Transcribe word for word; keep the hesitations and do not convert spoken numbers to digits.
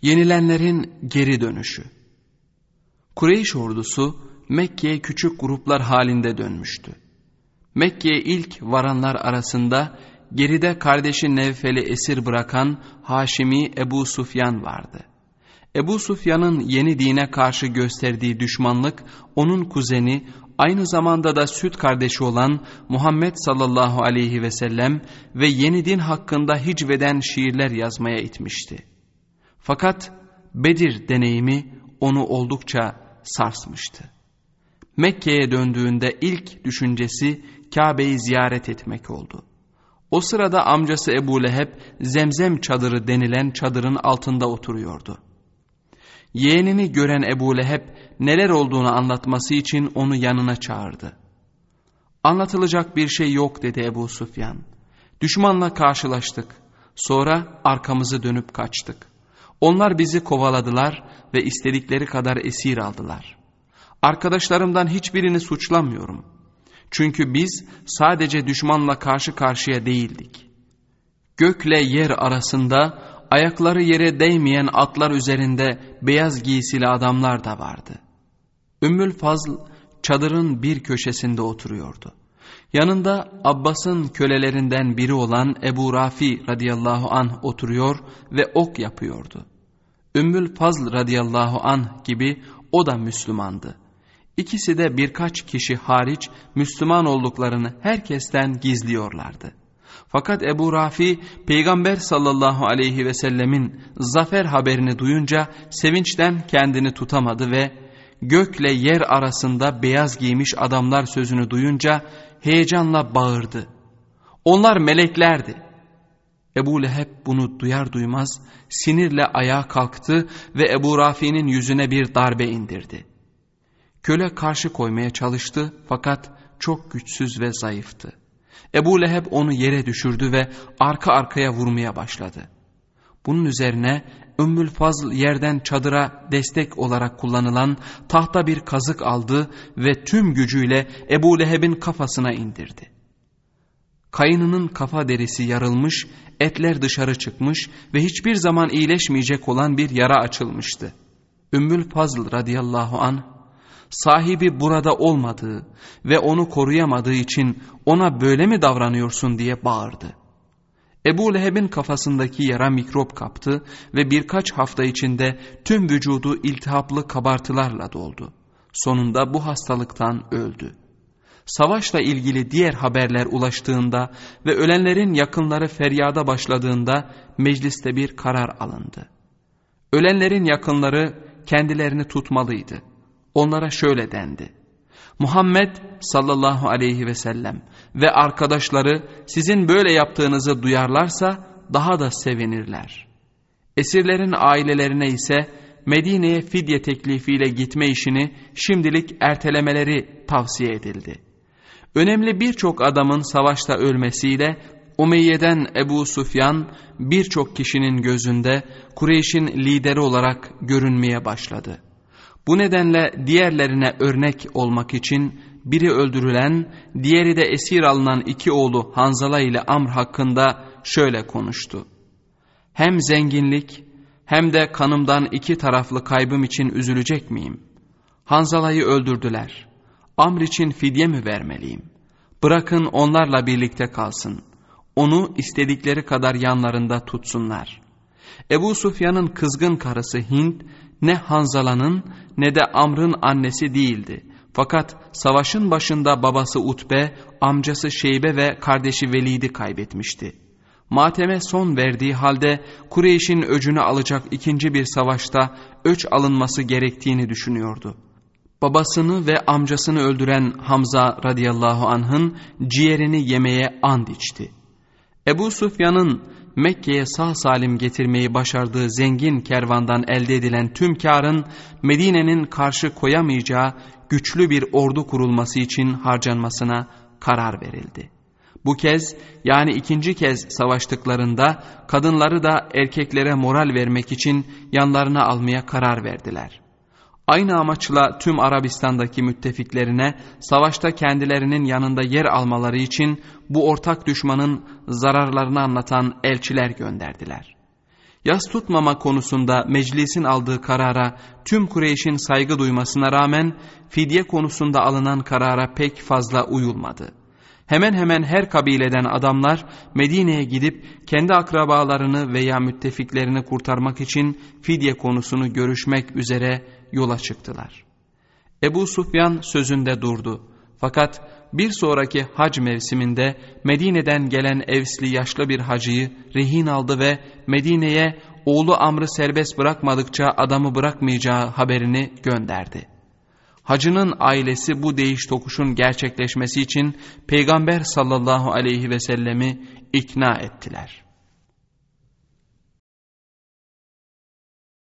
Yenilenlerin geri dönüşü. Kureyş ordusu Mekke'ye küçük gruplar halinde dönmüştü. Mekke'ye ilk varanlar arasında geride kardeşi Nevfel'i esir bırakan Haşimi Ebu Sufyan vardı. Ebu Sufyan'ın yeni dine karşı gösterdiği düşmanlık onun kuzeni, aynı zamanda da süt kardeşi olan Muhammed sallallahu aleyhi ve sellem ve yeni din hakkında hicveden şiirler yazmaya itmişti. Fakat Bedir deneyimi onu oldukça sarsmıştı. Mekke'ye döndüğünde ilk düşüncesi Kabe'yi ziyaret etmek oldu. O sırada amcası Ebu Leheb Zemzem çadırı denilen çadırın altında oturuyordu. Yeğenini gören Ebu Leheb neler olduğunu anlatması için onu yanına çağırdı. "Anlatılacak bir şey yok," dedi Ebu Sufyan. "Düşmanla karşılaştık. Sonra arkamızı dönüp kaçtık. Onlar bizi kovaladılar ve istedikleri kadar esir aldılar. Arkadaşlarımdan hiçbirini suçlamıyorum. Çünkü biz sadece düşmanla karşı karşıya değildik. Gökle yer arasında ayakları yere değmeyen atlar üzerinde beyaz giysili adamlar da vardı." Ümmül Fazl çadırın bir köşesinde oturuyordu. Yanında Abbas'ın kölelerinden biri olan Ebu Rafi radıyallahu anh oturuyor ve ok yapıyordu. Ümmül Fazl radıyallahu anh gibi o da Müslümandı. İkisi de birkaç kişi hariç Müslüman olduklarını herkesten gizliyorlardı. Fakat Ebu Rafi Peygamber sallallahu aleyhi ve sellemin zafer haberini duyunca sevinçten kendini tutamadı ve gökle yer arasında beyaz giymiş adamlar sözünü duyunca heyecanla bağırdı. "Onlar meleklerdi." Ebu Leheb bunu duyar duymaz sinirle ayağa kalktı ve Ebu Rafi'nin yüzüne bir darbe indirdi. Köle karşı koymaya çalıştı fakat çok güçsüz ve zayıftı. Ebu Leheb onu yere düşürdü ve arka arkaya vurmaya başladı. Bunun üzerine Ümmül Fazl yerden çadıra destek olarak kullanılan tahta bir kazık aldı ve tüm gücüyle Ebu Leheb'in kafasına indirdi. Kayınının kafa derisi yarılmış, etler dışarı çıkmış ve hiçbir zaman iyileşmeyecek olan bir yara açılmıştı. Ümmül Fazl radıyallahu anh, sahibi burada olmadığı ve onu koruyamadığı için ona böyle mi davranıyorsun diye bağırdı. Ebu Leheb'in kafasındaki yara mikrop kaptı ve birkaç hafta içinde tüm vücudu iltihaplı kabartılarla doldu. Sonunda bu hastalıktan öldü. Savaşla ilgili diğer haberler ulaştığında ve ölenlerin yakınları feryada başladığında mecliste bir karar alındı. Ölenlerin yakınları kendilerini tutmalıydı. Onlara şöyle dendi: "Muhammed sallallahu aleyhi ve sellem ve arkadaşları sizin böyle yaptığınızı duyarlarsa daha da sevinirler. Esirlerin ailelerine ise Medine'ye fidye teklifiyle gitme işini şimdilik ertelemeleri tavsiye edildi. Önemli birçok adamın savaşta ölmesiyle Umeyye'den Ebu Sufyan birçok kişinin gözünde Kureyş'in lideri olarak görünmeye başladı. Bu nedenle diğerlerine örnek olmak için biri öldürülen, diğeri de esir alınan iki oğlu Hanzala ile Amr hakkında şöyle konuştu: Hem zenginlik hem de kanımdan iki taraflı kaybım için üzülecek miyim? Hanzala'yı öldürdüler. Amr için fidye mi vermeliyim? Bırakın onlarla birlikte kalsın. Onu istedikleri kadar yanlarında tutsunlar. Ebu Sufyan'ın kızgın karısı Hind, ne Hanzala'nın ne de Amr'ın annesi değildi. Fakat savaşın başında babası Utbe, amcası Şeybe ve kardeşi Velid'i kaybetmişti. Mateme son verdiği halde Kureyş'in öcünü alacak ikinci bir savaşta öç alınması gerektiğini düşünüyordu. Babasını ve amcasını öldüren Hamza radıyallahu anh'ın ciğerini yemeye and içti. Ebu Sufyan'ın Mekke'ye sağ salim getirmeyi başardığı zengin kervandan elde edilen tüm kârın Medine'nin karşı koyamayacağı güçlü bir ordu kurulması için harcanmasına karar verildi. Bu kez, yani ikinci kez savaştıklarında kadınları da erkeklere moral vermek için yanlarına almaya karar verdiler. Aynı amaçla tüm Arabistan'daki müttefiklerine savaşta kendilerinin yanında yer almaları için bu ortak düşmanın zararlarını anlatan elçiler gönderdiler. Yas tutmama konusunda meclisin aldığı karara tüm Kureyş'in saygı duymasına rağmen fidye konusunda alınan karara pek fazla uyulmadı. Hemen hemen her kabileden adamlar Medine'ye gidip kendi akrabalarını veya müttefiklerini kurtarmak için fidye konusunu görüşmek üzere yola çıktılar. Ebu Sufyan sözünde durdu. Fakat bir sonraki hac mevsiminde Medine'den gelen Evsli yaşlı bir hacıyı rehin aldı ve Medine'ye oğlu Amr'ı serbest bırakmadıkça adamı bırakmayacağı haberini gönderdi. Hacının ailesi bu değiş tokuşun gerçekleşmesi için Peygamber sallallahu aleyhi ve sellemi ikna ettiler.